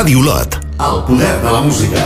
Ràdio Olot, el poder de la música.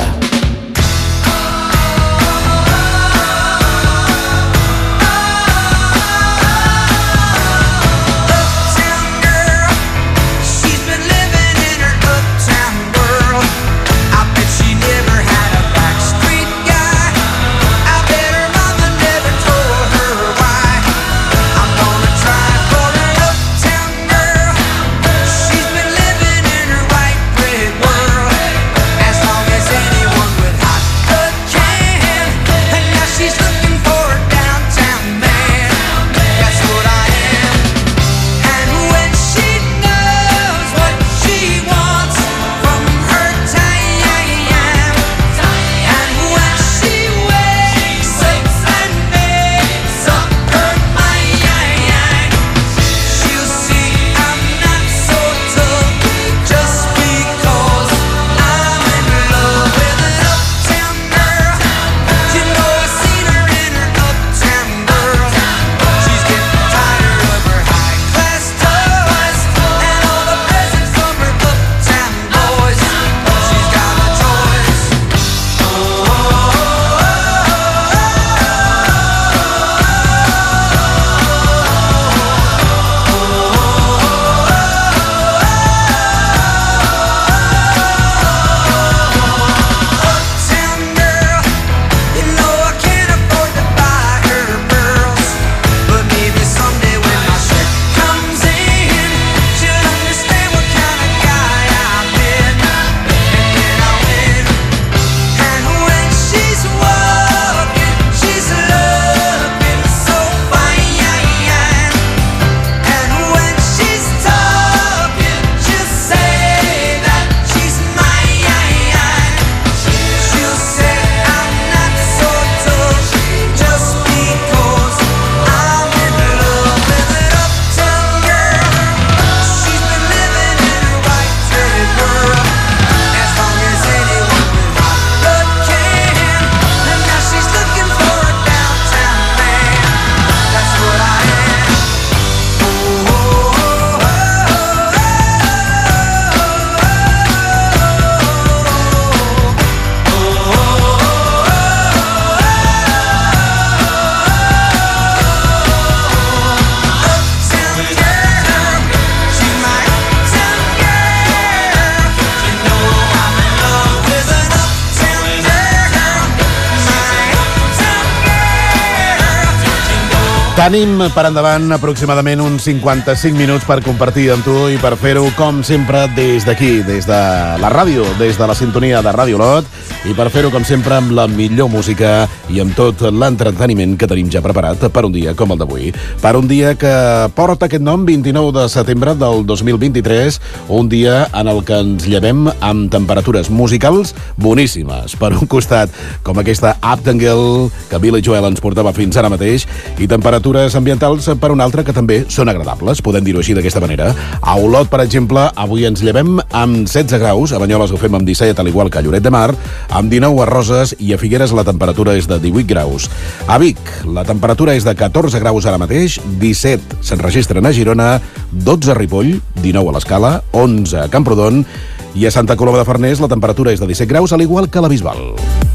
Tenim per endavant aproximadament uns 55 minuts per compartir amb tu i per fer-ho, com sempre, des d'aquí, des de la ràdio, des de la sintonia de Ràdio Olot, i per fer-ho, com sempre, amb la millor música i amb tot l'entreteniment que tenim ja preparat per un dia com el d'avui. Per un dia que porta aquest nom, 29 de setembre del 2023, un dia en el que ens llevem amb temperatures musicals boníssimes. Per un costat, com aquesta Uptown Girl que Billy Joel ens portava fins ara mateix, i temperatures ambientals per un altre que també són agradables, podem dir-ho així d'aquesta manera. A Olot, per exemple, avui ens llevem amb 16 graus, a Banyoles ho fem amb 17, al igual que a Lloret de Mar, amb 19 a Roses, i a Figueres la temperatura és de 18 graus. A Vic, la temperatura és de 14 graus ara mateix, 17 s'enregistren a Girona, 12 a Ripoll, 19 a l'Escala, 11 a Camprodon, i a Santa Coloma de Farners la temperatura és de 17 graus, al igual que a la Bisbal.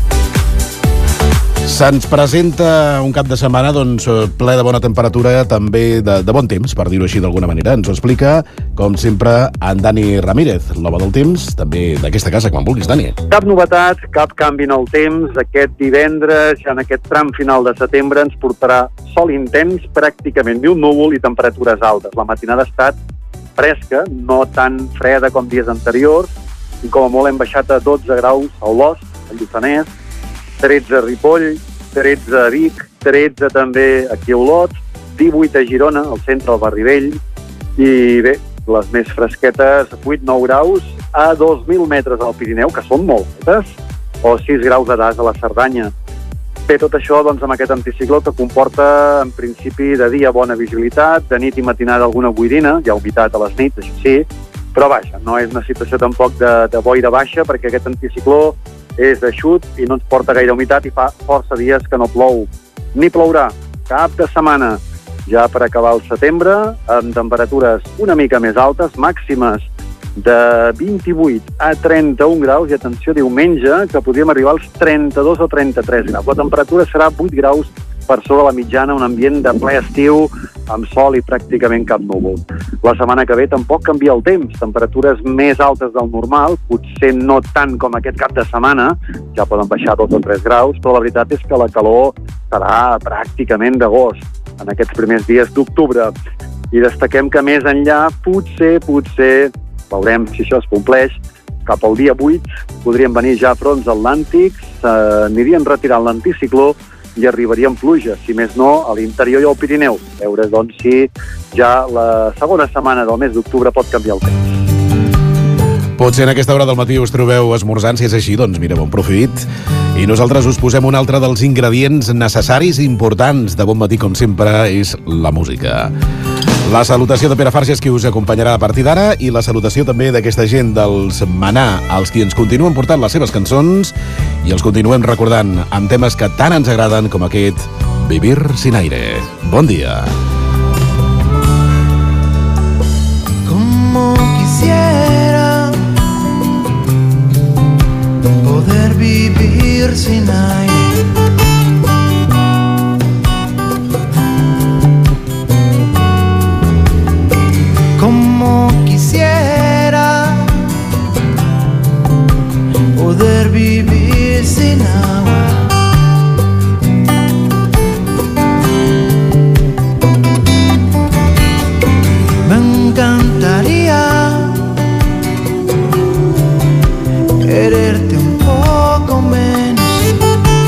Se'ns presenta un cap de setmana ple de bona temperatura, també de bon temps, per dir-ho així d'alguna manera. Ens ho explica, com sempre, en Dani Ramírez, l'home del temps, també d'aquesta casa, quan vulguis, Dani. Cap novetat, cap canvi en el temps. Aquest divendres, ja en aquest tram final de setembre, ens portarà sol intens, pràcticament ni un núvol i temperatures altes. La matinada ha estat fresca, no tan freda com dies anteriors, i com a molt hem baixat a 12 graus a Olost, a Lluçanès, 13 a Ripoll, 13 a Vic, 13 també aquí a Olot, 18 a Girona, al centre del Barri Vell, i bé, les més fresquetes, 8-9 graus a 2.000 metres al Pirineu, que són molt altes, o 6 graus de Das a la Cerdanya. Bé, tot això doncs, amb aquest anticicló que comporta, en principi, de dia bona visibilitat, de nit i matinada alguna boirina, hi ha humitat a les nits, això sí, però vaja, no és una situació tampoc de boira baixa, perquè aquest anticicló és eixut i no ens porta gaire humitat i fa força dies que no plou. Ni plourà cap de setmana, ja per acabar el setembre, amb temperatures una mica més altes, màximes de 28 a 31 graus, i atenció, diumenge, que podríem arribar als 32 o 33 graus. La temperatura serà 8 graus per sobre la mitjana, un ambient de ple estiu, amb sol i pràcticament cap núvol. La setmana que ve tampoc canvia el temps, temperatures més altes del normal, potser no tant com aquest cap de setmana, ja poden baixar 2 o 3 graus, però la veritat és que la calor serà pràcticament d'agost, en aquests primers dies d'octubre. I destaquem que més enllà, potser, veurem si això es compleix, cap al dia 8 podrien venir ja fronts atlàntics, anirien retirant l'anticicló i arribarien pluges, si més no, a l'interior i al Pirineu. Veure, doncs, si ja la segona setmana del mes d'octubre pot canviar el temps. Potser en aquesta hora del matí us trobeu esmorzant, si és així, doncs mira, bon profit. I nosaltres us posem un altre dels ingredients necessaris i importants de Bon Matí, com sempre, és la música. La salutació de Pere Farges, qui us acompanyarà a partir d'ara, i la salutació també d'aquesta gent dels Maná, els qui ens continuen portant les seves cançons i els continuem recordant amb temes que tant ens agraden com aquest Vivir sin aire. Bon dia. Como quisiera poder vivir sin aire. Como quisiera poder vivir sin agua. Me encantaría quererte un poco menos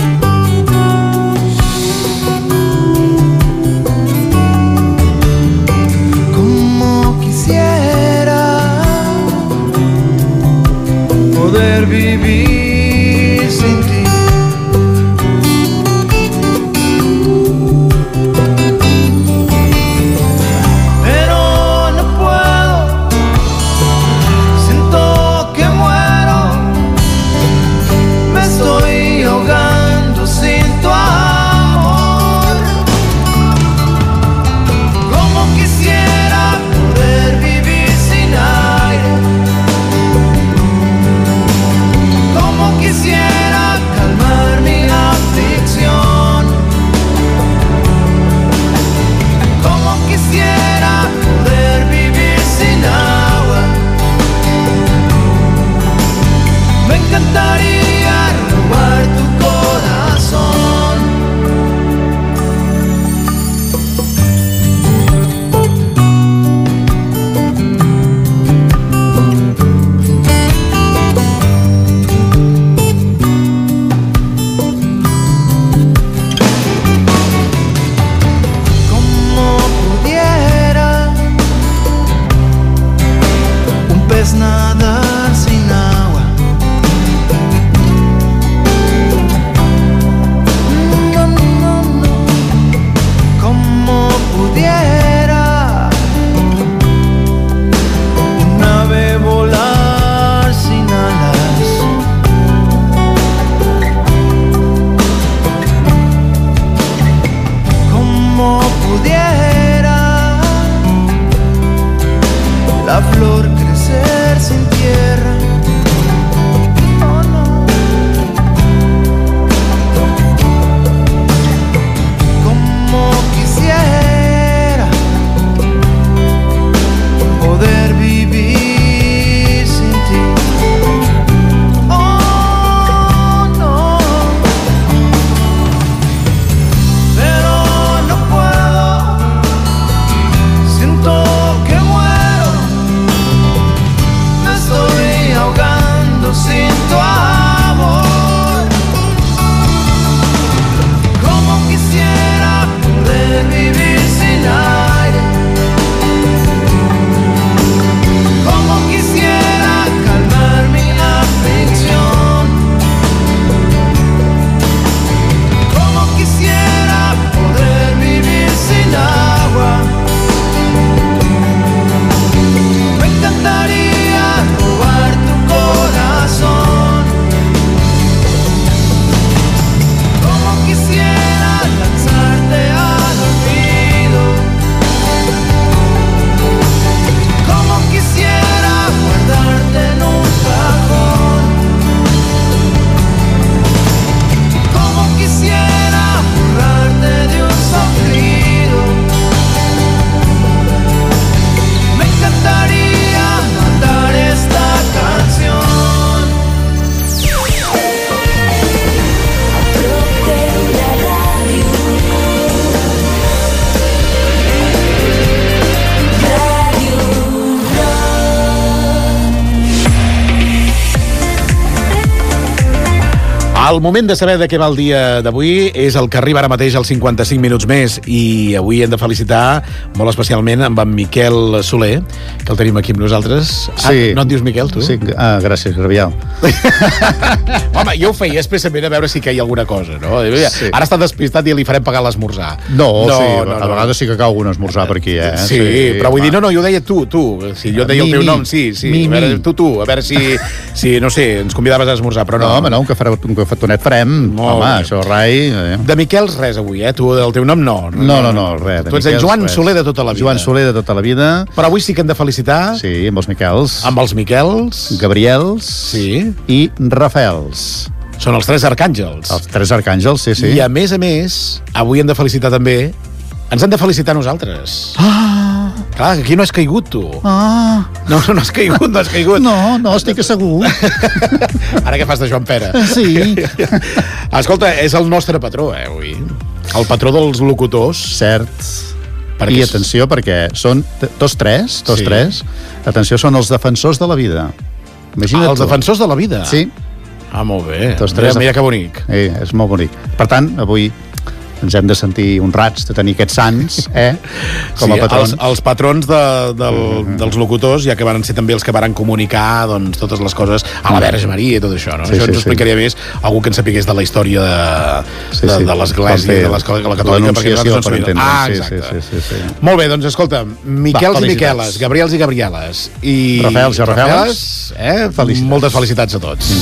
El moment de saber de què va el dia d'avui és el que arriba ara mateix als 55 minuts més, i avui hem de felicitar molt especialment amb en Miquel Soler, que el tenim aquí amb nosaltres. Sí. No et dius Miquel, tu? Sí, gràcies, Gabriel. Home, jo ho feia expressament a veure si queia alguna cosa, no? Sí. Ara està despistat i li farem pagar l'esmorzar. No, a vegades sí que cau un esmorzar per aquí, eh? Sí, però vull dir, no, jo ho deia tu. Si jo et deia el teu nom, sí. A veure, tu, a veure si, no sé, ens convidaves a esmorzar, però no. No, home, no, un cafetonet farem. Home, això rai. De Miquels res avui, tu, el teu nom no. No, res. Tu ets en Joan Soler de tota la vida. Joan Soler de tota la vida. Però avui sí que hem de felicitar... Sí, amb els Miquels. Amb els Miquels. Gabriels. Sí. I Rafaels. Són els 3 arcàngels. Els 3 arcàngels, sí. I a més, avui hem de felicitar també... Ens hem de felicitar nosaltres. Clar, aquí no has caigut, tu. No has caigut. No, estic assegut. Ara què fas de Joan Pere? Sí. Escolta, és el nostre patró, avui. El patró dels locutors. Cert. I atenció, perquè són tots tres. Atenció, són els defensors de la vida. Imagina't els defensors de la vida? Sí. Molt bé. Tots tres. Mira que bonic. És molt bonic. Per tant, avui ens hem de sentir honrats de tenir aquests sants, com a patrons. Els patrons dels locutors, ja que van ser també els que van comunicar doncs, totes les coses a la Verge Maria i tot això, no? Això ens explicaria més algú que en sapigués de la història de l'Església, de l'escola catòlica, perquè nosaltres no sabíem. Sí. Molt bé, doncs escolta, Miquels i Miqueles, Gabriels i Gabrieles, i Rafaels i Rafaeles, moltes felicitats a tots.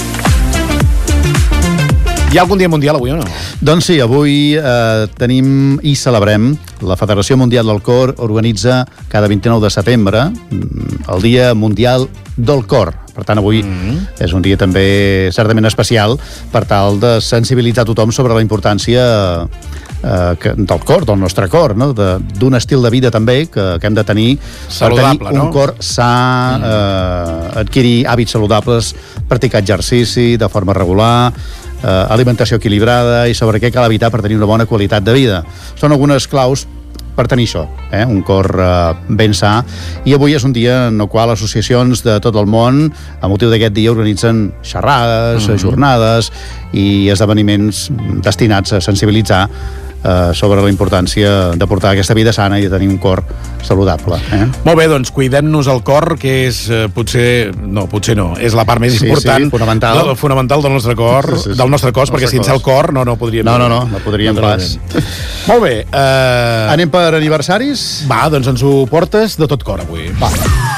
Hi ha algun dia mundial avui o no? Doncs sí, avui tenim i celebrem. La Federació Mundial del Cor organitza cada 29 de setembre el Dia Mundial del Cor. Per tant, avui és un dia també certament especial per tal de sensibilitzar tothom sobre la importància del cor, del nostre cor, no? D'un estil de vida també que hem de tenir saludable, per tenir un cor sa, adquirir hàbits saludables, practicar exercici de forma regular, alimentació equilibrada i sobre què cal evitar per tenir una bona qualitat de vida. Són algunes claus per tenir això, un cor ben sa. I avui és un dia en el qual associacions de tot el món, a motiu d'aquest dia, organitzen xerrades, jornades i esdeveniments destinats a sensibilitzar sobre la importància de portar aquesta vida sana i de tenir un cor saludable. Molt bé, doncs cuidem-nos el cor, que és potser no, és la part més important, fonamental del nostre cor, del nostre cos, perquè sense el cor no podríem... No podríem pas. Molt bé. Anem per aniversaris? Va, doncs ens ho portes de tot cor avui. Va.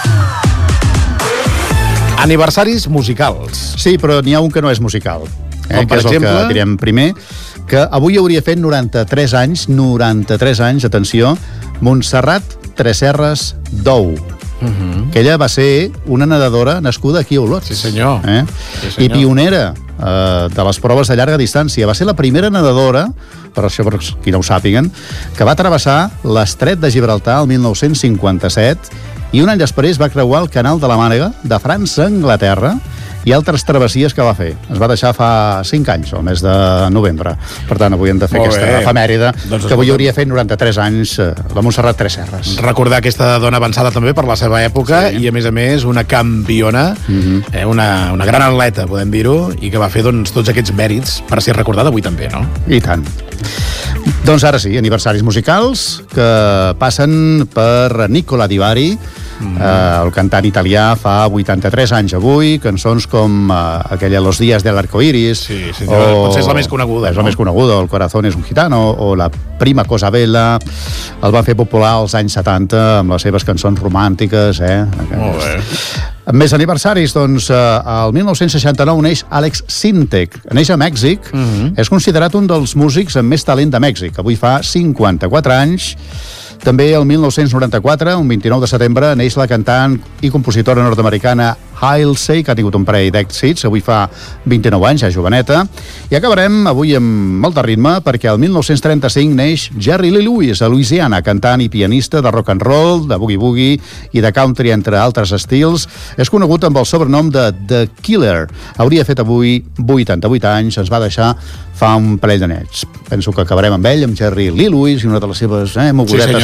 Aniversaris musicals. Sí, però n'hi ha un que no és musical. Com per exemple? És el que direm primer, que avui hauria fet 93 anys, atenció, Montserrat Tresserras Dou. Que ella va ser una nedadora nascuda aquí a Olot. Sí, senyor. I pionera de les proves de llarga distància. Va ser la primera nedadora, per això per qui no ho sàpiguen, que va travessar l'estret de Gibraltar el 1957 i un any després va creuar el canal de la Mànega de França a Anglaterra i altres travessies que va fer. Es va deixar fa 5 anys, el mes de novembre. Per tant, avui hem de fer aquesta efemèride, que avui hauria fet 93 anys la Montserrat Tresserras. Recordar aquesta dona avançada també per la seva època i, a més, una campiona, una gran atleta, podem dir-ho, i que va fer tots aquests mèrits per ser recordada avui també, no? I tant. Doncs ara sí, aniversaris musicals que passen per Nicola Di Bari, el cantant italià, fa 83 anys avui, cançons com aquella Los días del arco iris, potser és la més coneguda, és la més coneguda, El corazón es un gitano, o La prima cosa bella. El van fer popular als anys 70 amb les seves cançons romàntiques. Molt bé. Més aniversaris, doncs, el 1969 neix Alex Sintek. Neix a Mèxic, és considerat un dels músics amb més talent de Mèxic. Avui fa 54 anys. També el 1994, un 29 de setembre, neix la cantant i compositora nord-americana Halsey, que ha tingut un parell d'èxits, avui fa 29 anys, ja joveneta. I acabarem avui amb molt de ritme, perquè el 1935 neix Jerry Lee Lewis, a Louisiana, cantant i pianista de rock and roll, de boogie-woogie i de country, entre altres estils. És conegut amb el sobrenom de The Killer. Hauria fet avui 88 anys, ens va deixar fa un parell d'anys. Penso que acabarem amb ell, amb Jerry Lee Lewis, i una de les seves mogudetes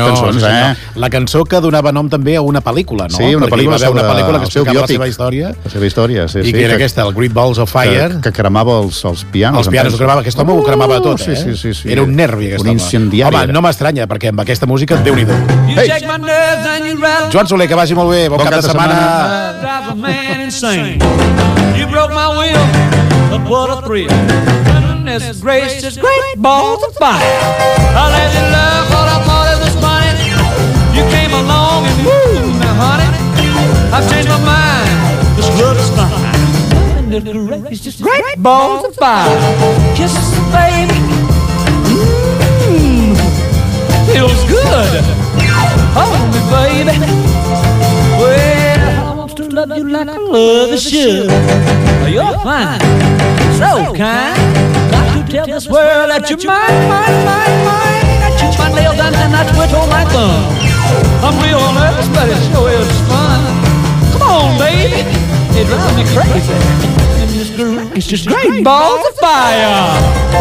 cançons, La cançó que donava nom també a una pel·lícula, no? Sí, una pel·lícula sobre una pel·lícula que el seu explicava biòpic. la seva història. La seva història, sí. I que era aquesta, el Great Balls of Fire. Que cremava els pianos. Els pianos ho cremava. Aquest home ho cremava tot, sí, sí. Era un nervi, aquest home. Un incendiari. Home, no m'estranya, perquè amb aquesta música, Déu-n'hi-do. Ei! Joan Soler, que vagi molt bé. Bon cap de setmana. You broke my will, but what a thrill. Goodness gracious, great balls of fire. I let you love what I thought it was funny. You came along and woo, now honey, I've changed my mind. This love is fine. Goodness gracious, great balls of fire. Kisses, baby. Feels good. Hold me, baby. Well, I want to love you like I love you should. You're fine, so kind. Got to tell this world that you're mine. I chew my nails and I twiddle my thumb. I'm real nervous, but it sure is fun. Come on, baby, it drives me crazy. It's just great balls of fire.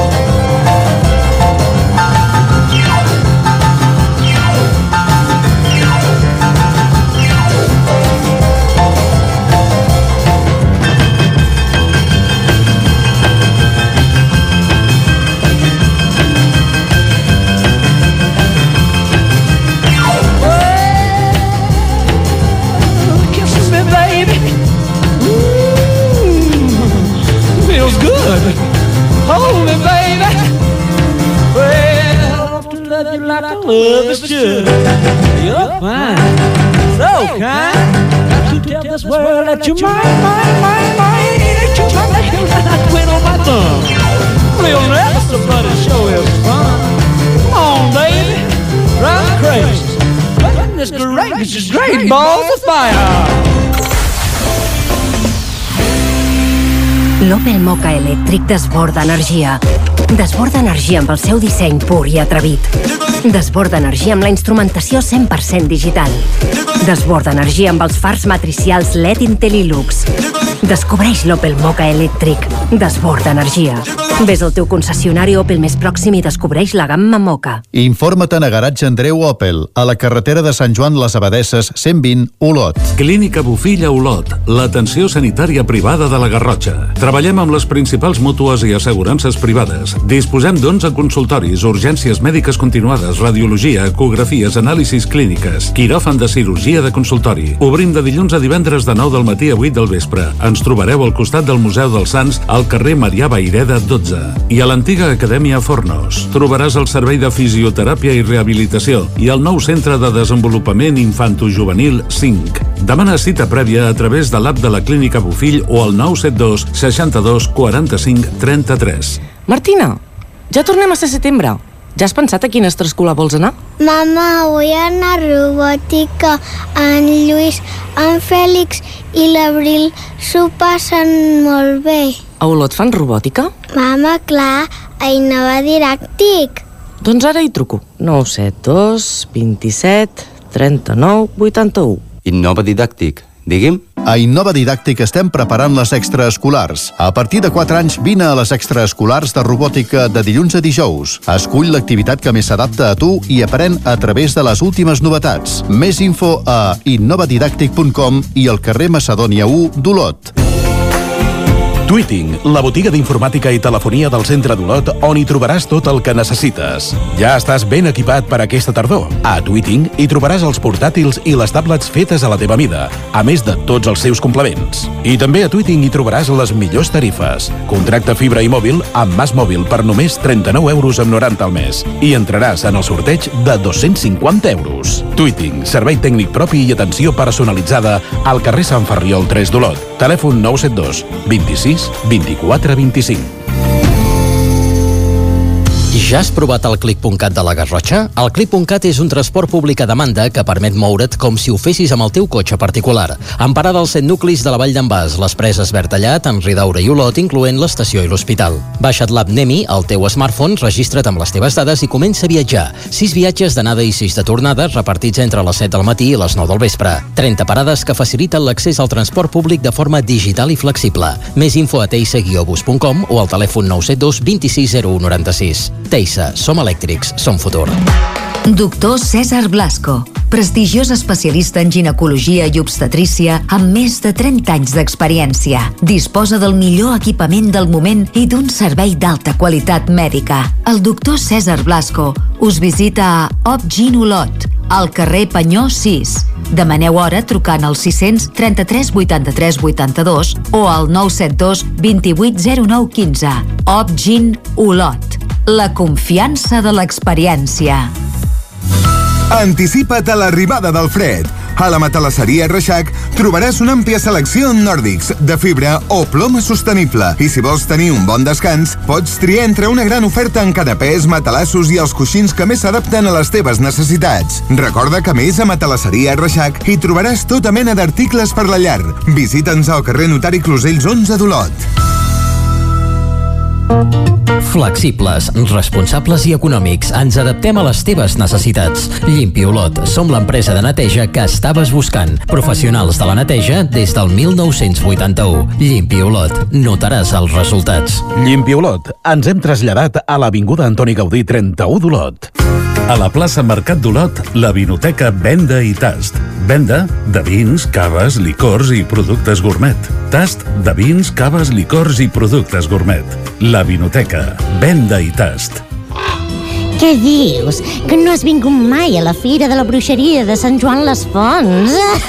Hold me, baby. Well, I want to love you like I love you should. You're fine, so kind. Got to tell this world that you're mine. That you're my nails and I twiddle my thumb. Real nervous, but it sure is fun. Come on, baby, drive me crazy. Goodness gracious, great balls of fire. L'Opel Mokka elèctric desborda energia. Desborda energia amb el seu disseny pur i atrevit. Desborda energia amb la instrumentació 100% digital. Desborda energia amb els fars matricials LED IntelliLux. Descobreix l'Opel Mokka elèctric. Desborda energia. Ves al teu concessionari Opel més pròxim i descobreix la gamma Mokka. Informa't a Garatge Andreu Opel, a la carretera de Sant Joan les Abadesses, 120, Olot. Clínica Bofill a Olot, l'atenció sanitària privada de la Garrotxa. Treballem amb les principals mútues i assegurances privades. Disposem d'11 consultoris, urgències mèdiques continuades, radiologia, ecografies, anàlisis clíniques, quiròfan de cirurgia de consultori. Obrim de dilluns a divendres de 9 del matí a 8 del vespre. Ens trobareu al costat del Museu dels Sants, al carrer Marià Vayreda 12. I a l'antiga Acadèmia Fornos. Trobaràs el servei de fisioteràpia i rehabilitació i el nou centre de desenvolupament infantojuvenil 5. Demana cita prèvia a través de l'app de la Clínica Bofill o al 972 62 45 33. Martina, ja tornem a ser setembre. Ja has pensat a quina extraescolar vols anar? Mama, vull anar a robòtica. En Lluís, en Fèlix i l'Abril s'ho passen molt bé. A Olot fan robòtica? Mama, clar, a Innova Didàctic. Doncs ara hi truco. 972 27 39 81. Innova Didàctic, digui'm. A Innova Didàctic estem preparant les extraescolars. A partir de 4 anys, vine a les extraescolars de robòtica de dilluns a dijous. Escull l'activitat que més s'adapta a tu i aprèn a través de les últimes novetats. Més info a innovadidàctic.com i al carrer Macedònia 1 d'Olot. Tweeting, la botiga d'informàtica i telefonia del centre d'Olot, on hi trobaràs tot el que necessites. Ja estàs ben equipat per aquesta tardor. A Tweeting hi trobaràs els portàtils i les tablets fetes a la teva mida, a més de tots els seus complements. I també a Tweeting hi trobaràs les millors tarifes. Contracta fibra i mòbil amb Mas Mòbil per només 39,90 € al mes. I entraràs en el sorteig de 250 euros. Tweeting, servei tècnic propi i atenció personalitzada al carrer Sant Ferriol 3 d'Olot. Telèfon 972 26 24 25. Ja has provat el Click.cat de la Garrotxa? El Click.cat és un transport públic a demanda que permet moure't com si ho fessis amb el teu cotxe particular. En parada als 7 nuclis de la Vall d'en Bas, les Preses Bertallat, en Ridaura i Olot, incloent l'estació i l'hospital. Baixa't l'app Nemi al teu smartphone, registra't amb les teves dades i comença a viatjar. 6 viatges d'anada i 6 de tornada, repartits entre les 7 del matí i les 9 del vespre. 30 parades que faciliten l'accés al transport públic de forma digital i flexible. Més info a teisa-bus.com o al telèfon 972 26 01 96. Teisa, som elèctrics, som futur. Doctor César Blasco, prestigiós especialista en ginecologia i obstetrícia amb més de 30 anys d'experiència. Disposa del millor equipament del moment i d'un servei d'alta qualitat mèdica. El doctor César Blasco us visita a Opgin Olot, al carrer Panyó 6. Demaneu hora trucant al 633 83 82 o al 972 28 09 15. Opgin Olot, la confiança de l'experiència. Anticipa't a l'arribada del fred. A la matalasseria Reixac trobaràs una àmplia selecció en nòrdics, de fibra o ploma sostenible. I si vols tenir un bon descans, pots triar entre una gran oferta en canapès, matalassos i els coixins que més s'adapten a les teves necessitats. Recorda que més a Matalasseria Reixac hi trobaràs tota mena d'articles per la llar. Visita'ns al carrer Notari Closells 11 d'Olot. Flexibles, responsables i econòmics. Ens adaptem a les teves necessitats. Llimpi Olot. Som l'empresa de neteja que estaves buscant. Professionals de la neteja des del 1981. Llimpi Olot. Notaràs els resultats. Llimpi Olot. Ens hem traslladat a l'Avinguda Antoni Gaudí 31 d'Olot. A la plaça Mercat d'Olot, la vinoteca Venda i Tast. Venda de vins, caves, licors i productes gourmet. Tast de vins, caves, licors i productes gourmet. La vinoteca Venda i Tast. Què dius? Que no has vingut mai a la Fira de la Bruixeria de Sant Joan les Fonts?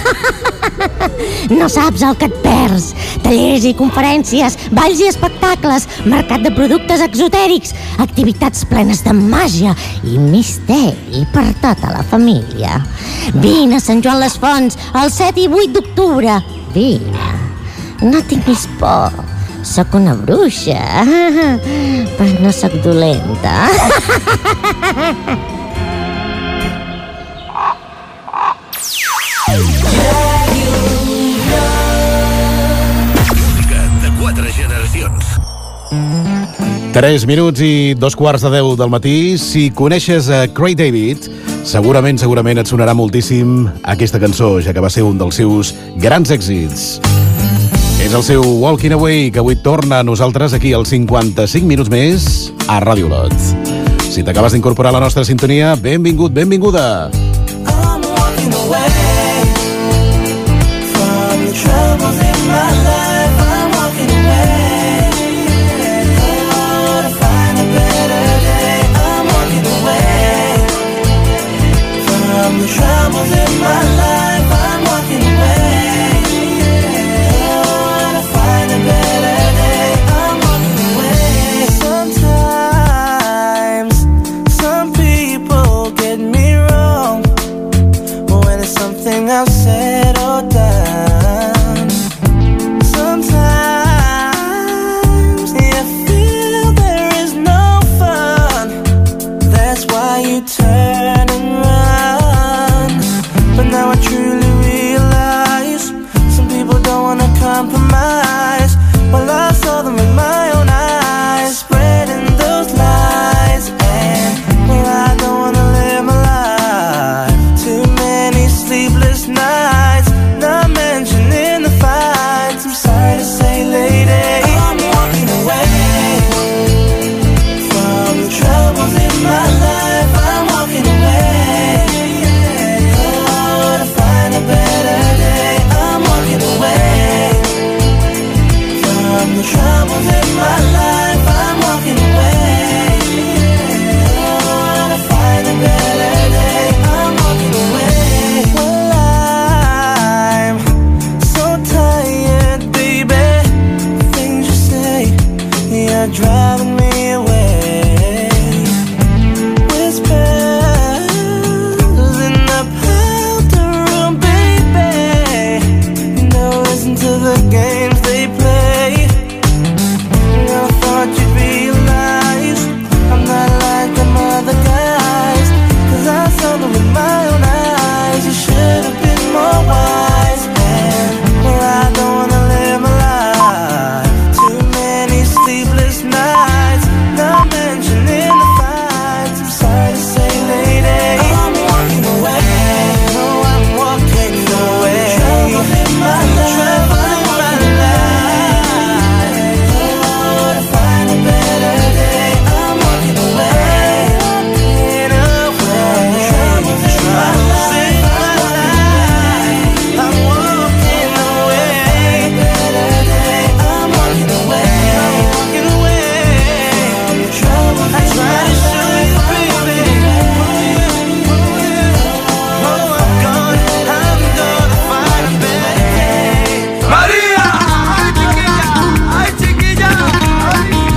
No saps el que et perds. Tallers i conferències, balls i espectacles, mercat de productes exotèrics, activitats plenes de màgia i misteri per tota la família. Vine a Sant Joan les Fonts el 7 i 8 d'octubre. Vine. No tinguis por. Soc una bruixa, però no soc dolenta. De 4 generacions. 3 minuts i 2:15 del matí. Si coneixes a Craig David, segurament et sonarà moltíssim aquesta cançó, ja que va ser un dels seus grans èxits. És el seu Walking Away, que avui torna a nosaltres aquí als 55 minuts més a Ràdio Olot. Si t'acabes d'incorporar a la nostra sintonia, benvingut, benvinguda. I'm walking away from the troubles in my life. I'm walking away to find a better day. I'm walking away from the troubles in my life. I'm walking away. Some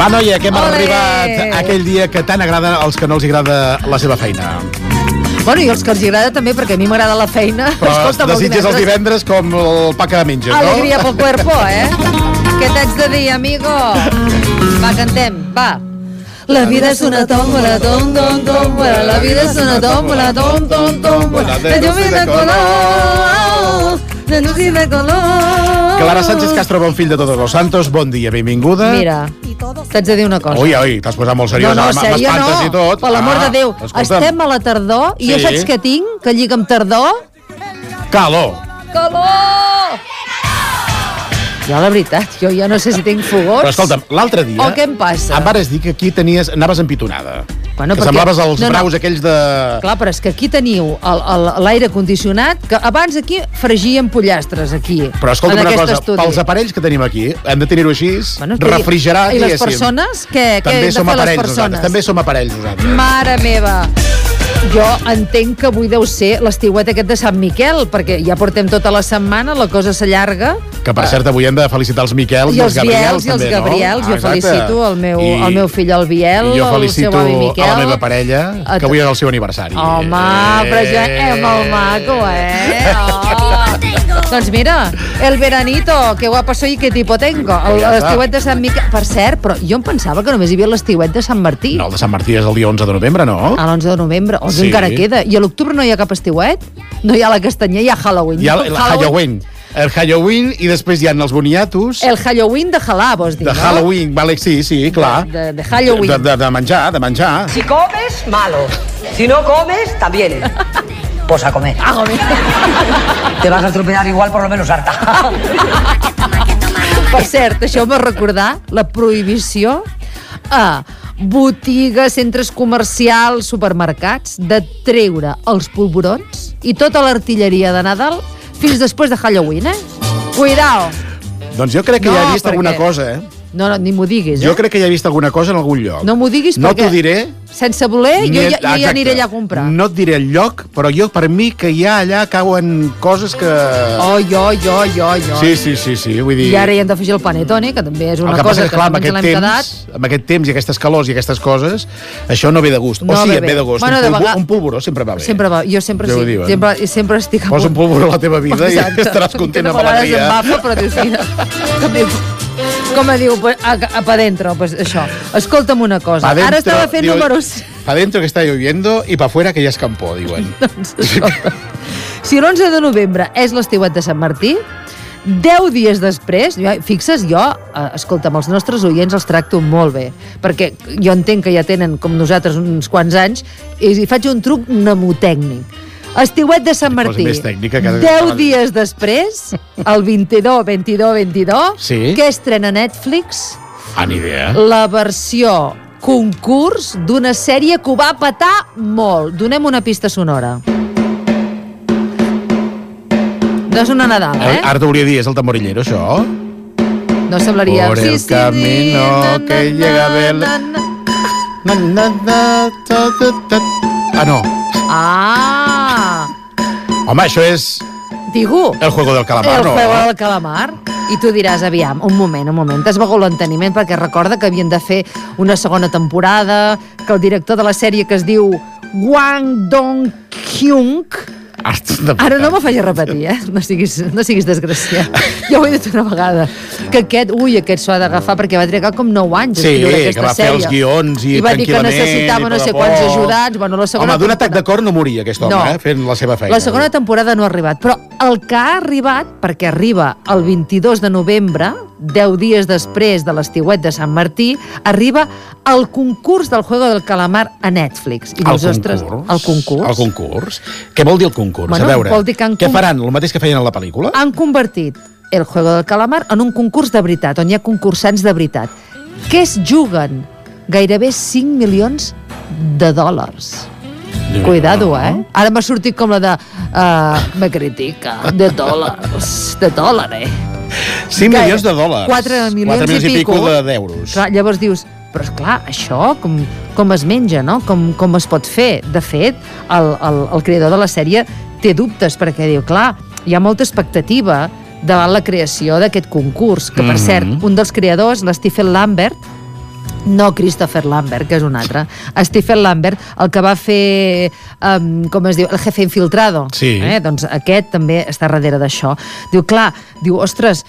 Va, noia, que hem arribat a aquell dia que tant agrada als que no els agrada la seva feina. Bueno, i els que els agrada també, perquè a mi m'agrada la feina. Però desitges els divendres com el pa que menges, no? Alegria pel cuerpo, Què t'haig de dir, amigo? Va, cantem, va. La vida es una tómbola, tom, tom, tómbola. La vida es una tómbola, tom, tom, tómbola. De llum de color, de luz i de color. Clara Sánchez Castro, bon fill de Todos los Santos, bon dia, benvinguda. Mira, t'haig de dir una cosa. Ui, t'has posat molt seriós, no, amb espantes i tot. Per l'amor de Déu, estem a la tardor i jo saps què tinc, que lliga amb tardor? Calor. Jo, la veritat, jo ja no sé si tinc fogots. Però escolta'm, l'altre dia... O què em passa? Em vas dir que aquí anaves empitonada. Bueno, que semblaves els braus aquells de... Clar, però és que aquí teniu l'aire condicionat, que abans aquí fregíem pollastres, aquí. Però escolta'm una cosa, pels aparells que tenim aquí, hem de tenir-ho així, refrigerat, i les persones? Què hem de fer les persones? També som aparells nosaltres. Mare meva! Jo entenc que avui deu ser l'estiuet aquest de Sant Miquel, perquè ja portem tota la setmana, la cosa s'allarga. Que, per cert, avui hem de felicitar els Miquels i els Gabriels, també, no? I els Gabriels, jo felicito el meu fill, el Biel, el seu avi Miquel. Jo felicito a la meva parella, que avui és el seu aniversari. Home, però jo molt maco, Doncs mira, el veranito, que guapo soy, que tipo tengo. L'estiuet de Sant Miquel. Per cert, però jo em pensava que només hi havia l'estiuet de Sant Martí. No, el de Sant Martí és el dia 11 de novembre, no? L'11 de novembre. O encara queda. I a l'octubre no hi ha cap estiuet? No hi ha la castanyer, hi ha Halloween. Hi ha el Halloween. El Halloween i després hi ha els boniatos. El Halloween de Jalà, vols dir, no? De Halloween, vale, sí, clar. De Halloween. De menjar. Si comes, malo. Si no comes, también. Pues a comer. A comer. Te vas a estropear igual, por lo menos harta. Per cert, això m'ha recordar la prohibició a botigues, centres comercials, supermercats, de treure els polvorons i tota l'artilleria de Nadal fins després de Halloween, Cuidao. Doncs jo crec que ja he vist alguna cosa, No, ni m'ho diguis, Jo crec que ja he vist alguna cosa en algun lloc. No m'ho diguis perquè... No t'ho diré. Sense voler, jo ja aniré allà a comprar. No et diré el lloc, però per mi que ja allà cauen coses que... Sí, vull dir... I ara hi hem d'afegir el panetone, que també és una cosa que també ens l'hem quedat. Amb aquest temps i aquestes calors i aquestes coses, això no ve de gust. O sigui, ve de gust. Un polvoró sempre va bé. Sempre va. Jo sempre sí. Sempre estic a punt. Posa un polvoró a la teva vida i estaràs content amb l'alegria. A vegades em bafa, però dius, com diu, pa dentro, pues això. Escolta'm una cosa, ara estava fent números... Pa dentro que està lloviendo i pa fuera que ja és campó, diuen. Si l'11 de novembre és l'estiuet de Sant Martí, 10 dies després, fixes, escolta'm, els nostres oients els tracto molt bé, perquè jo entenc que ja tenen, com nosaltres, uns quants anys, i faig un truc mnemotècnic. Estiuet de Sant Martí, 10 dies després, el 22, que estrena Netflix, ni idea. La versió concurs d'una sèrie que ho va petar molt. Donem una pista sonora. No és una Nadal, Ara t'hauria de dir, és el tamborillero, això? No semblaria... Por el camino que llega a ver... no. Home, això és... Digo. El juego del calamar, no? El juego del calamar. I tu diràs, aviam, un moment, t'has begut l'enteniment, perquè recorda que havien de fer una segona temporada, que el director de la sèrie, que es diu Hwang Dong-hyuk, ara no m'ho facis repetir, no siguis desgraciat. Jo ho he dit una vegada, que aquest s'ho ha d'agafar, perquè va trigar com 9 anys a escriure aquesta sèrie. Sí, que va fer els guions i tranquil·lament. I va dir que necessitava no sé quants ajudants. Home, d'un atac de cor no moria aquest home, fent la seva feina. La segona temporada no ha arribat, però el que ha arribat, perquè arriba el 22 de novembre, 10 dies després de l'estiuet de Sant Martí, arriba el concurs del Juego del Calamar a Netflix. El concurs? El concurs? Què vol dir el concurs? A veure, què faran? El mateix que feien a la pel·lícula? Han convertit el Juego del Calamar en un concurs de veritat, on hi ha concursants de veritat, que es juguen gairebé 5 milions de dòlars. Cuidado, Ara m'ha sortit com la de... me critica, de dòlar, 5 milions de dòlars. 4 milions i pico d'euros. Llavors dius, però esclar, això com es menja, no? Com es pot fer? De fet, el creador de la sèrie té dubtes, perquè diu, clar, hi ha molta expectativa davant la creació d'aquest concurs, que per cert, un dels creadors, l'Stephen Lambert, No Christopher Lambert, que és un altre. Stephen Lambert, el que va fer, com es diu, el jefe infiltrado. Sí. Doncs aquest també està darrere d'això. Diu, clar, ostres,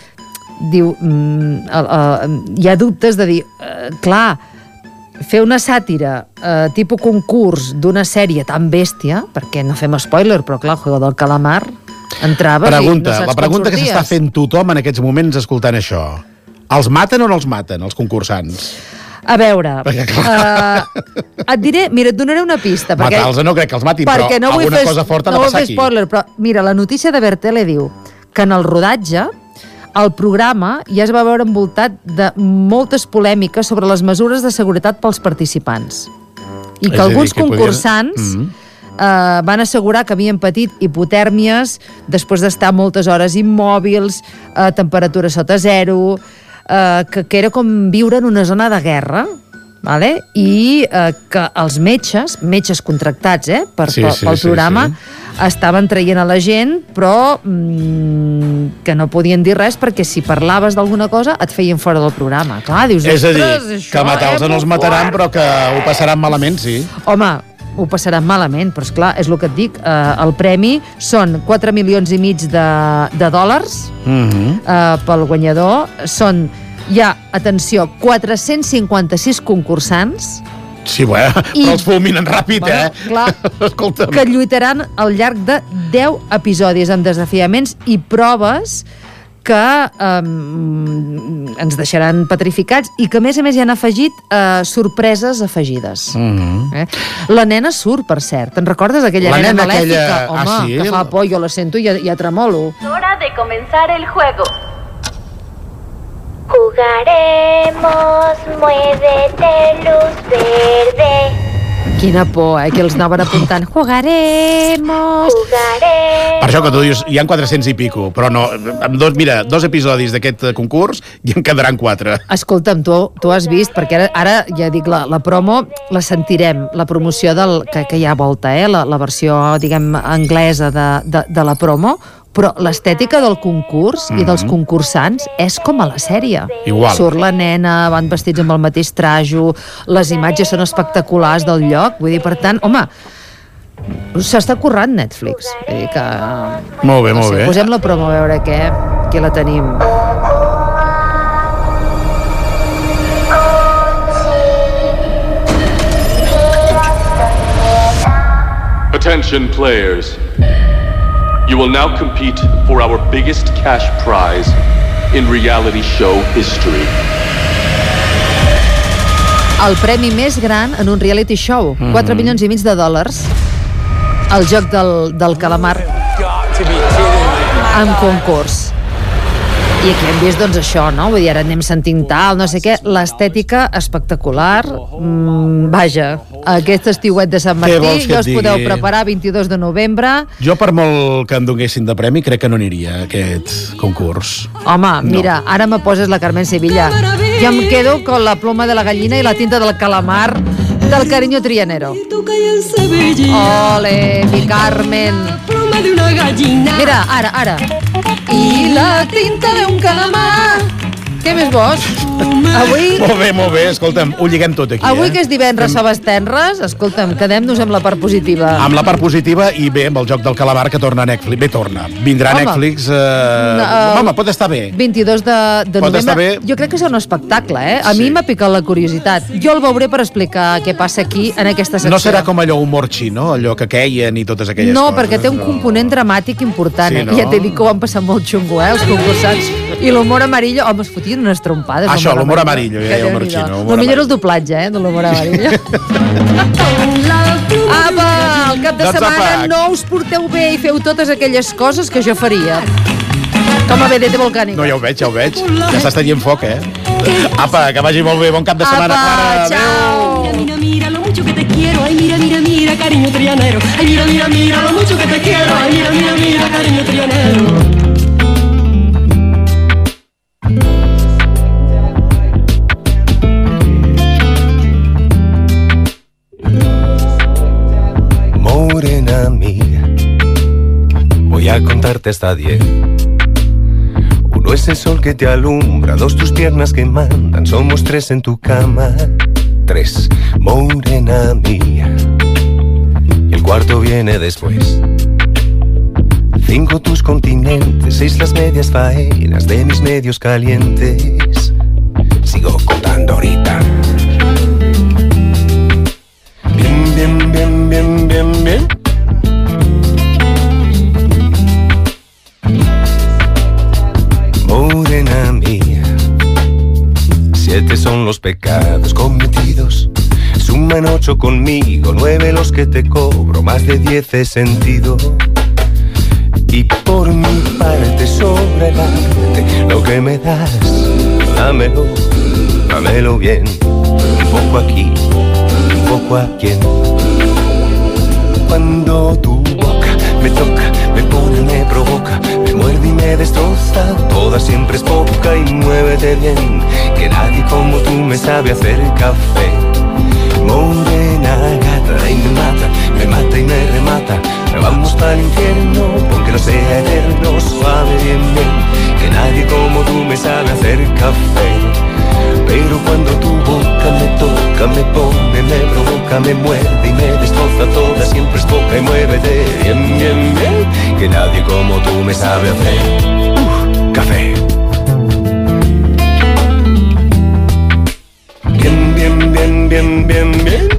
hi ha dubtes de dir, clar, fer una sàtira tipus concurs d'una sèrie tan bèstia, perquè no fem spoiler, però clar, el Juego del Calamar entraves i no saps la pregunta que s'està fent tothom en aquests moments escoltant això. Els maten o no els maten, els concursants? A veure, et diré, mira, et donaré una pista. Matar-los no crec que els matin, però alguna cosa forta ha de passar aquí. No vull fer spoiler, però mira, la notícia de Bertele diu que en el rodatge el programa ja es va veure envoltat de moltes polèmiques sobre les mesures de seguretat pels participants. I que alguns concursants van assegurar que havien patit hipotèrmies després d'estar moltes hores immòbils, a temperatura sota zero, que era com viure en una zona de guerra, vale? I que els metges contractats pel programa, estaven traient a la gent, però que no podien dir res perquè si parlaves d'alguna cosa et feien fora del programa. Clar, dius, és a dir, que matar-los no els mataran, però que ho passaran malament, sí. Home, ho passaran malament, però esclar, és el que et dic, el premi són 4,5 milions de dòlars pel guanyador, hi ha, atenció, 456 concursants. Sí, però els fulminen ràpid, Clar, que lluitaran al llarg de 10 episodis amb desafiaments i proves que ens deixaran petrificats i que, a més, hi han afegit sorpreses afegides. La nena surt, per cert. Te'n recordes d'aquella nena malèfica? Home, que fa por, jo la sento i ja tremolo. Hora de comenzar el juego. Jugaremos, muévete, luz verde. Quina por, que els anaven apuntant. Jugaremos. Per això que tu dius, hi ha 400 i pico, però no, amb dos episodis d'aquest concurs i en quedaran 4. Escolta'm, tu has vist, perquè ara ja dic, la promo la sentirem, la promoció que hi ha a volta, la versió, diguem, anglesa de la promo, però l'estètica del concurs i dels concursants és com a la sèrie. Igual. Surt la nena, van vestits amb el mateix trajo, les imatges són espectaculars del lloc, vull dir, per tant, home, s'està currant Netflix. Vull dir que... Molt bé. Posem la promo a veure què la tenim. Attention players. You will now compete for our biggest cash prize in reality show history. El premi més gran en un reality show, 4,5 milions de dòlars, el joc del calamar en concurs. I aquí hem vist, doncs, això, no? Vull dir, ara anem sentint tal, no sé què, l'estètica espectacular, vaja, aquest estiuet de Sant Martí, ja us podeu preparar 22 de novembre. Jo, per molt que em donguessin de premi, crec que no aniria a aquest concurs. Home, mira, ara me poses la Carmen Sevilla. Jo em quedo con la ploma de la gallina i la tinta del calamar del Cariño Trianero. Ole, mi Carmen. Mira, ara. I la tinta d'un calamar. Què més vols? Avui... Molt bé, escolta'm, ho lliguem tot aquí. Avui que és divendres Faves Tenres, escolta'm, quedem-nos amb la part positiva. Amb la part positiva i bé, amb el joc del calamar que torna a Netflix. Bé, vindrà a Netflix... Home, pot estar bé. 22 de novembre. Jo crec que és un espectacle, A mi m'ha picat la curiositat. Jo el veuré per explicar què passa aquí en aquesta secció. No serà com allò humor xino, allò que queien i totes aquelles coses. No, perquè té un component dramàtic important, Ja t'he dit que ho van passar molt xungo, els concursants. I l'humor amarillo, home, es fotien unes trompades. Això, l'humor amarillo, ja humor xino. El millor és el doblatge, de l'humor amarillo. Apa, el cap de setmana no us porteu bé i feu totes aquelles coses que jo faria. Com a BDT volcànica. No, ja ho veig. Ja s'està dient foc, Apa, que vagi molt bé. Bon cap de setmana, Clara. Adéu. Mira lo mucho que te quiero. Ay, mira, cariño trianero. Ay, mira lo mucho que te quiero. Ay, mira, cariño trianero. Morena mía, voy a contarte esta 10. Uno es el sol que te alumbra, dos tus piernas que mandan. Somos tres en tu cama, tres, morena mía. Y el cuarto viene después. 5 tus continentes, 6 las medias faenas de mis medios calientes. Sigo contando ahorita. Bien, bien, bien, bien, bien, bien. Morena mía, 7 son los pecados cometidos. Suman 8 conmigo, 9 los que te cobro, más de 10 he sentido. Y por mi parte sobre el arte, lo que me das, dámelo, dámelo bien. Un poco aquí, un poco aquí. Cuando tu boca me toca, me pone, me provoca, me muerde y me destroza, toda siempre es poca y muévete bien, que nadie como tú me sabe hacer café. Morena gata y me mata y me remata. Vamos para el infierno, aunque no sea eterno, suave bien bien, que nadie como tú me sabe hacer café. Pero cuando tu boca me toca, me pone, me provoca, me muerde y me destroza, toda siempre es poca y muévete bien, bien, bien, que nadie como tú me sabe hacer café. Bien, bien, bien, bien, bien, bien.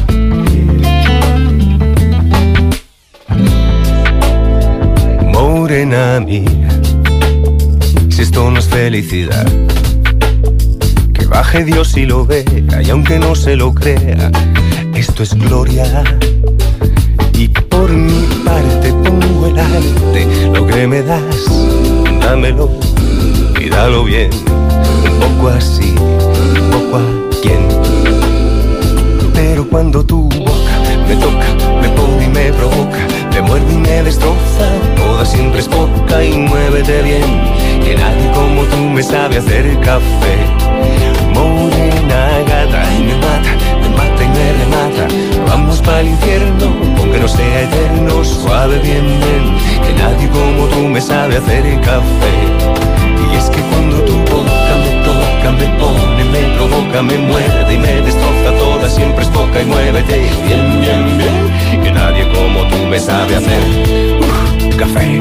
Morena mía, si esto no es felicidad, que baje Dios y lo vea, y aunque no se lo crea, esto es gloria. Y por mi parte pongo el arte, lo que me das, dámelo y dalo bien, un poco así, un poco a quien. Pero cuando tu boca me toca, me pone y me provoca, me muerde y me destroza, toda siempre es poca y muévete bien, que nadie como tú me sabe hacer café. Morena gata y me mata y me remata. Vamos para el infierno, aunque no sea eterno, suave bien bien, que nadie como tú me sabe hacer café. Y es que cuando tu boca me toca, me pone, me provoca, me muerde y me destroza, toda siempre es poca y muévete bien, bien, bien, que nadie como tú me sabe hacer café.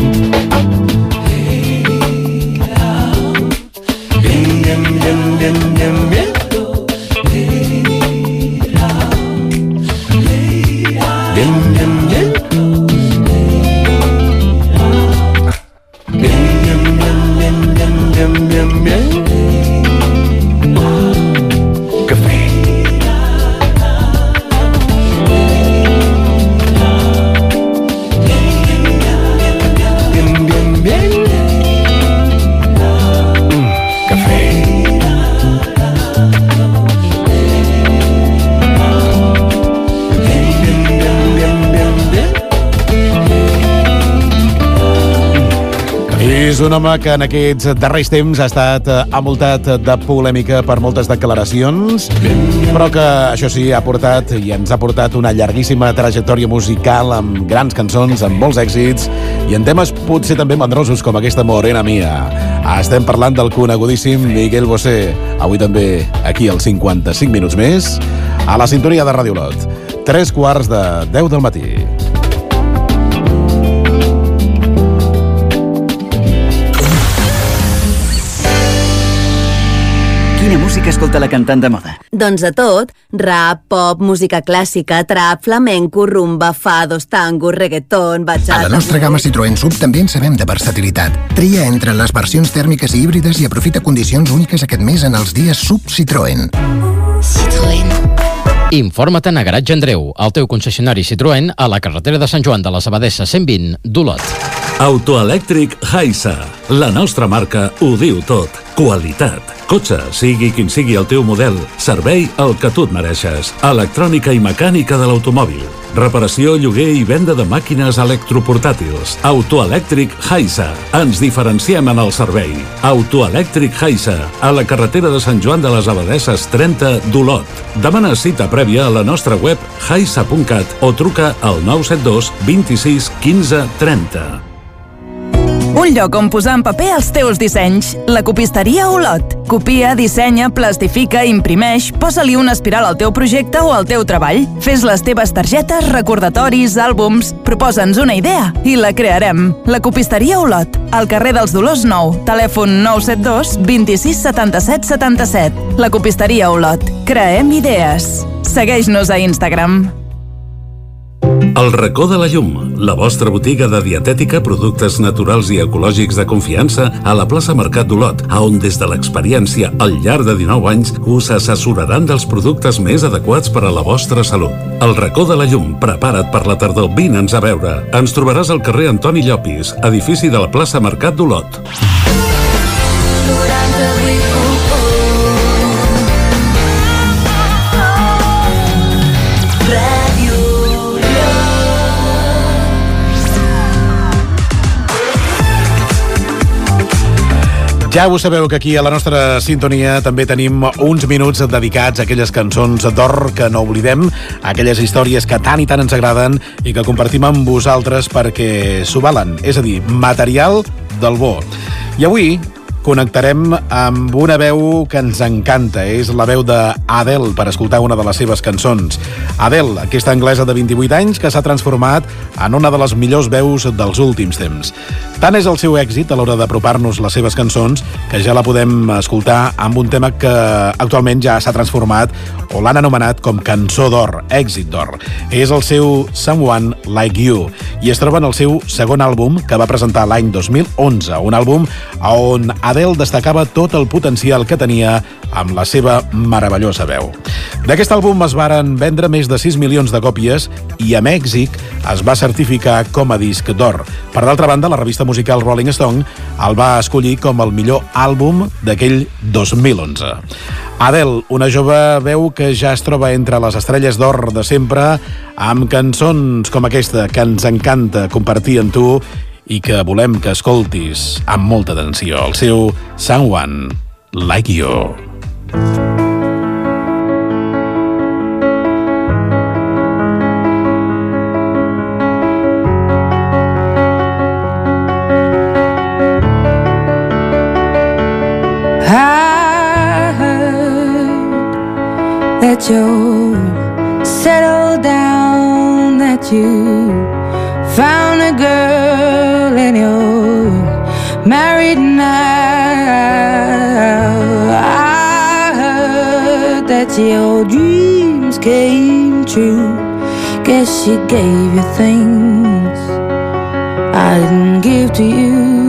Bien, bien, bien, bien, bien, bien. Bien, bien, bien. Bien, bien, bien. Café. Bien, bien, bien. Café. És un home que en aquests darrers temps ha estat envoltat de polèmica per moltes declaracions, però que, això sí, ha portat i ens ha portat una llarguíssima trajectòria musical amb grans cançons, amb molts èxits i en temes potser també mandrosos com aquesta Morena Mía. Estem parlant del conegudíssim Miguel Bosé, avui també aquí als 55 minuts més, a la sintonia de Ràdio Olot. 3:15 del matí. Quina música escolta la cantant de moda? Doncs de tot. Rap, pop, música clàssica, trap, flamenco, rumba, fados, tango, reggaeton, bachata... A la nostra gamma Citroën Sub també en sabem de versatilitat. Tria entre les versions tèrmiques i híbrides i aprofita condicions úniques aquest mes en els dies Sub Citroën. Citroën. Informa't a Garatge Andreu, el teu concessionari Citroën a la carretera de Sant Joan de les Abadesses 120 d'Olot. Autoelèctric Haisa. La nostra marca ho diu tot. Qualitat. Cotxe, sigui quin sigui el teu model. Servei el que tu et mereixes. Electrònica i mecànica de l'automòbil. Reparació, lloguer i venda de màquines electroportàtils. Autoelèctric Haisa. Ens diferenciem en el servei. Autoelèctric Haisa. A la carretera de Sant Joan de les Abadesses 30 d'Olot. Demana cita prèvia a la nostra web haisa.cat o truca al 972 26 15 30. Un lloc on posar en paper els teus dissenys. La copisteria Olot. Copia, dissenya, plastifica, imprimeix, posa-li una espiral al teu projecte o al teu treball. Fes les teves targetes, recordatoris, àlbums. Proposa'ns una idea i la crearem. La copisteria Olot. Al carrer dels Dolors 9. Telèfon 972 26 77 77. La copisteria Olot. Creem idees. Segueix-nos a Instagram. El racó de la llum, la vostra botiga de dietètica, productes naturals i ecològics de confiança a la plaça Mercat d'Olot, on des de l'experiència al llarg de 19 anys us assessoraran dels productes més adequats per a la vostra salut. El racó de la llum, prepara't per la tardor, vine'ns a veure. Ens trobaràs al carrer Antoni Llopis, edifici de la plaça Mercat d'Olot. Ja ho sabeu que aquí a la nostra sintonia també tenim uns minuts dedicats a aquelles cançons d'or que no oblidem, aquelles històries que tant i tant ens agraden i que compartim amb vosaltres perquè s'ho valen, és a dir, material del bo. I avui connectarem amb una veu que ens encanta, és la veu d'Adele per escoltar una de les seves cançons. Adele, aquesta anglesa de 28 anys que s'ha transformat en una de les millors veus dels últims temps. Tant és el seu èxit a l'hora d'apropar-nos les seves cançons que ja la podem escoltar amb un tema que actualment ja s'ha transformat o l'han anomenat com cançó d'or, èxit d'or. És el seu Someone Like You i es troba en el seu segon àlbum que va presentar l'any 2011, un àlbum on Adele destacava tot el potencial que tenia amb la seva meravellosa veu. D'aquest àlbum es varen vendre més de 6 milions de còpies i a Mèxic es va certificar com a disc d'or. Per d'altra banda, la revista musical Rolling Stone el va escollir com el millor àlbum d'aquell 2011. Adele, una jove veu que ja es troba entre les estrelles d'or de sempre, amb cançons com aquesta que ens encanta compartir amb tu i que volem que escoltis amb molta atenció, el seu Someone Like You. I heard that you're settled down, that you found a girl and you're married now. I heard that your dreams came true. Guess she gave you things I didn't give to you.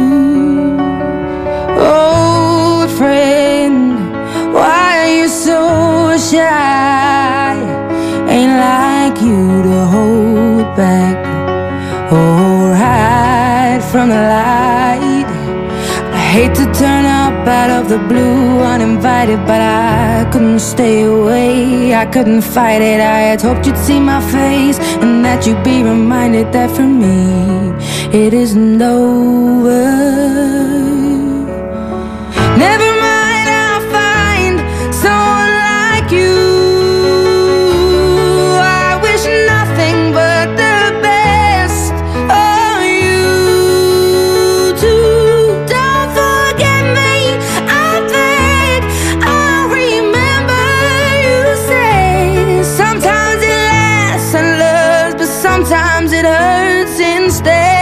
Old friend, why are you so shy? Ain't like you to hold back or hide from the light. I hate to turn up out of the blue uninvited, but I couldn't stay away, I couldn't fight it. I had hoped you'd see my face and that you'd be reminded that for me it isn't over. Never mind, I'll find someone like you. I wish nothing but the best of you too. Don't forget me, I beg. I remember you say sometimes it lasts and loves, but sometimes it hurts instead.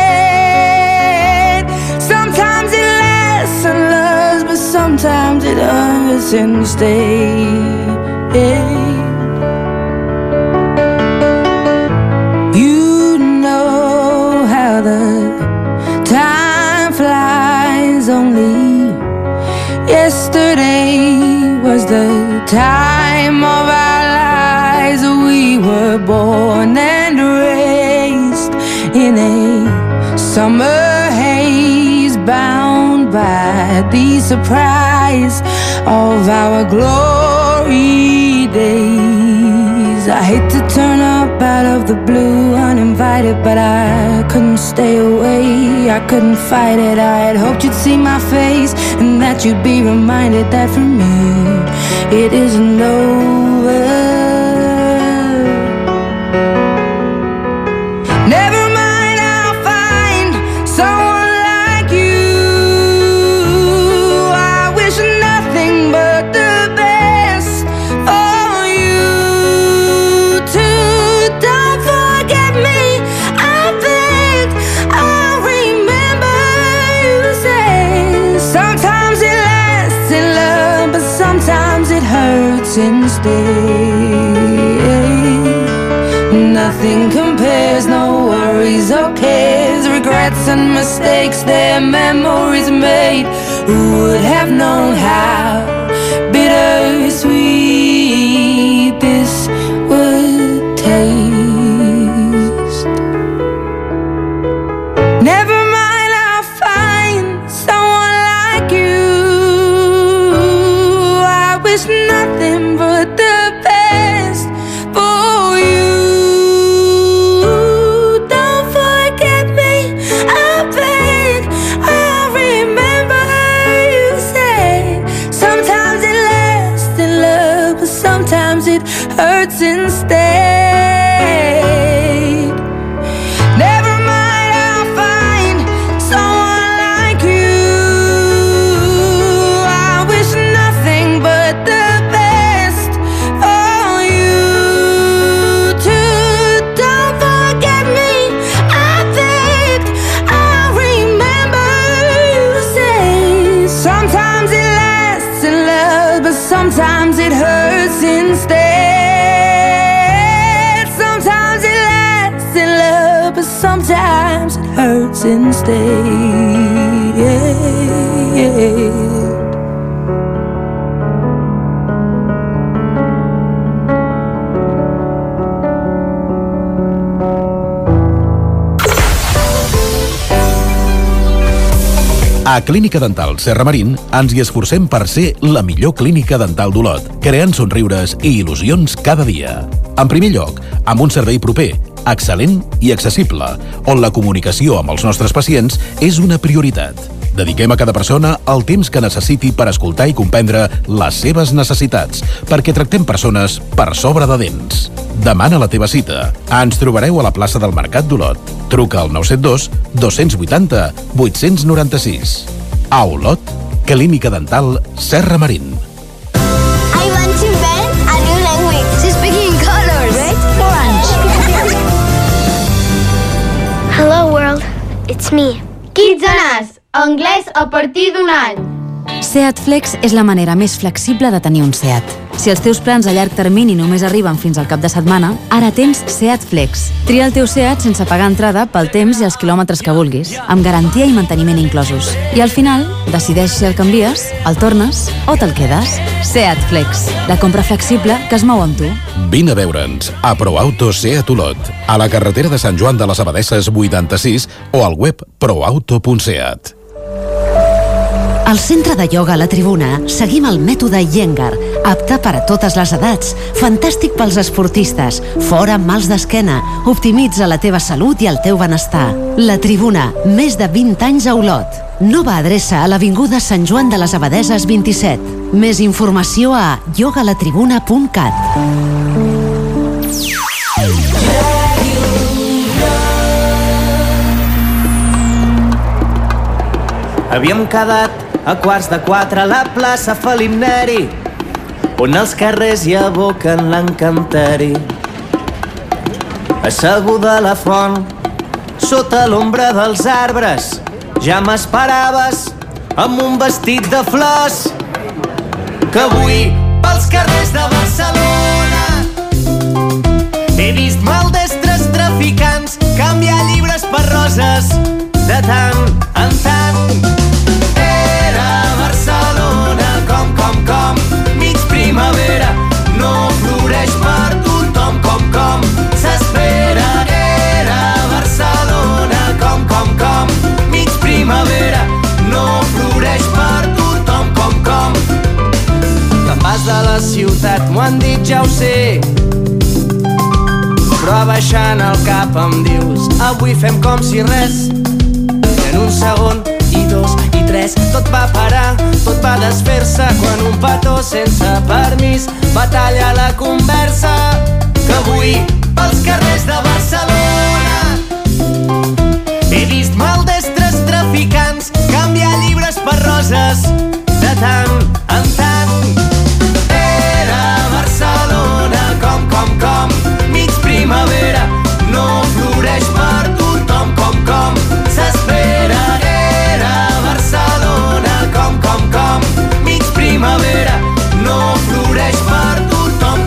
Sometimes it lasts and loves, but sometimes it hurts instead. You know how the time flies. Only yesterday was the time of our lives. We were born and raised in a summer haze, bound by the surprise of our glory days. I hate to turn up out of the blue uninvited, but I couldn't stay away, I couldn't fight it. I had hoped you'd see my face and that you'd be reminded that for me it isn't over. Never mind, I'll find someone like Nothing compares, no worries or cares, regrets and mistakes, their memories made. Who would have known how bittersweet this would taste? Never mind, I'll find someone like you. I wish nothing but the best for you. Don't forget me, I beg. I remember you said sometimes it lasts in love, but sometimes it hurts instead. Never mind, I'll find someone like you. I wish nothing but the best for you too. Don't forget me, I begged. I remember you say sometimes it lasts in love, but sometimes it hurts instead. Sometimes it lasts in love, but sometimes it hurts instead. A Clínica Dental Serra Marín ens hi esforcem per ser la millor clínica dental d'Olot, creant somriures i il·lusions cada dia. En primer lloc, amb un servei proper, excel·lent i accessible, on la comunicació amb els nostres pacients és una prioritat. Dediquem a cada persona el temps que necessiti per escoltar i comprendre les seves necessitats, perquè tractem persones per sobre de dents. Demana la teva cita. Ens trobareu a la plaça del Mercat d'Olot. Truca al 972 280 896. A Olot, Clínica Dental Serra Marín. I want to learn a new language. Speaking colors. Red, orange. Hello world, it's me. Kids on Us. Anglès a partir d'un any. Seat Flex és la manera més flexible de tenir un Seat. Si els teus plans a llarg termini només arriben fins al cap de setmana, ara tens Seat Flex. Tria el teu Seat sense pagar entrada pel temps i els quilòmetres que vulguis, amb garantia i manteniment inclosos. I al final, decideix si el canvies, el tornes o te'l quedes. Seat Flex, la compra flexible que es mou amb tu. Vine a veure'ns a ProAuto Seat Olot, a la carretera de Sant Joan de les Abadesses 86 o al web proauto.seat. Al centre de ioga La Tribuna seguim el mètode Iyengar, apte per a totes les edats, fantàstic pels esportistes, fora amb mals d'esquena, optimitza la teva salut i el teu benestar. La Tribuna, més de 20 anys a Olot. Nova adreça a l'avinguda Sant Joan de les Abadeses 27. Més informació a yogalatribuna.cat. Havíem quedat a 3:15 a la plaça Felip Neri, on els carrers hi aboquen l'encanteri. Asseguda a la font, sota l'ombra dels arbres, ja m'esperaves amb un vestit de flors, que avui pels carrers de Barcelona he vist maldestres traficants canviar llibres per roses de tant en tant. Com, mig primavera, no floreix per tothom, com, s'espera. Era Barcelona, com, mig primavera, no floreix per tothom, com. Te'n vas de la ciutat, m'ho han dit, ja ho sé, però abaixant el cap em dius, avui fem com si res, i en un segon i dos i tres tot va parar, tot va desfer-se quan un petó sense permís va tallar la conversa, que avui pels carrers de Barcelona he vist maldestres traficants canviar llibres per roses de tant en tant. Era Barcelona, com, mig primavera, no floreix per tothom, com, s'espera. Barcelona, com, mig primavera, no floreix per tothom,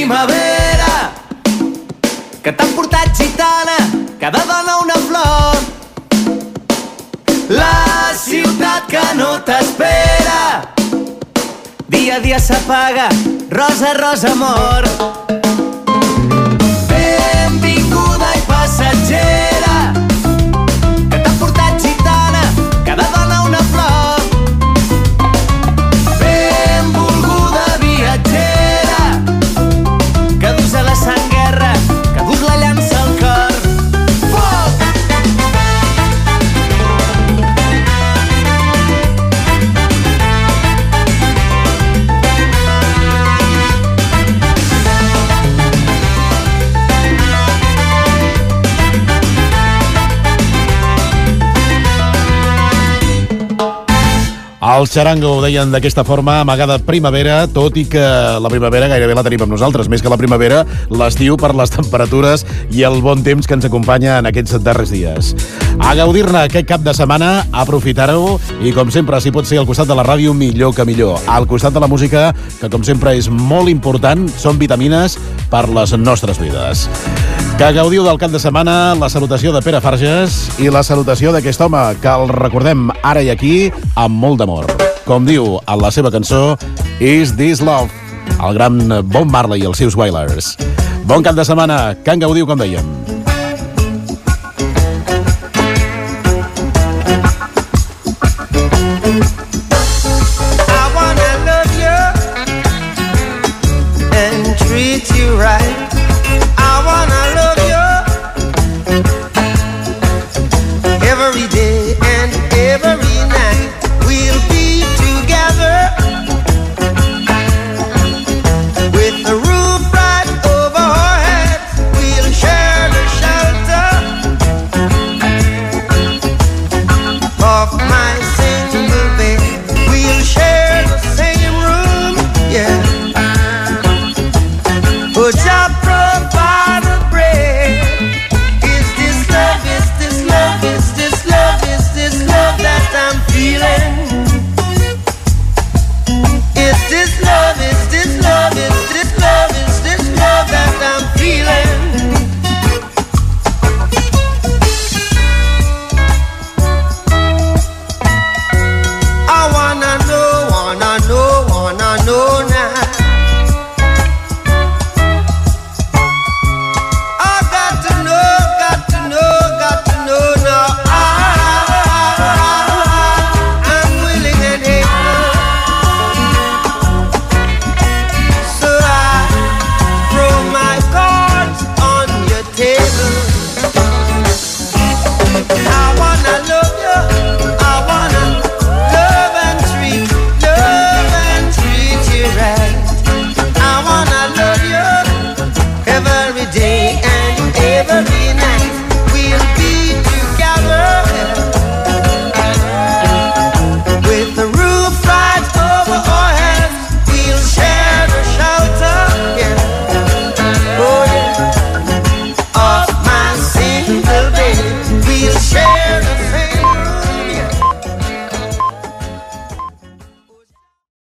primavera, que t'han portat gitana, cada dona una flor. La ciutat que no t'espera, dia a dia s'apaga, rosa, rosa, amor. Benvinguda i passatgera, que t'han portat gitana, cada dona una flor. Benvolguda viatgera, que dus a la sang guerra, que dus la llança al cor. Foc! El xarango ho deien d'aquesta forma, amagada primavera, tot i que la primavera gairebé la tenim amb nosaltres. Més que la primavera, l'estiu per les temperatures i el bon temps que ens acompanya en aquests darrers dies. A gaudir-ne aquest cap de setmana, aprofitar-ho i, com sempre, si pot ser al costat de la ràdio, millor que millor. Al costat de la música, que com sempre és molt important, són vitamines per les nostres vides. Que gaudiu del cap de setmana, la salutació de Pere Farges i la salutació d'aquest home, que el recordem ara i aquí amb molt d'amor. Com diu en la seva cançó Is This Love, el gran Bob Marley i els seus Wailers. Bon cap de setmana, que en gaudiu, com dèiem.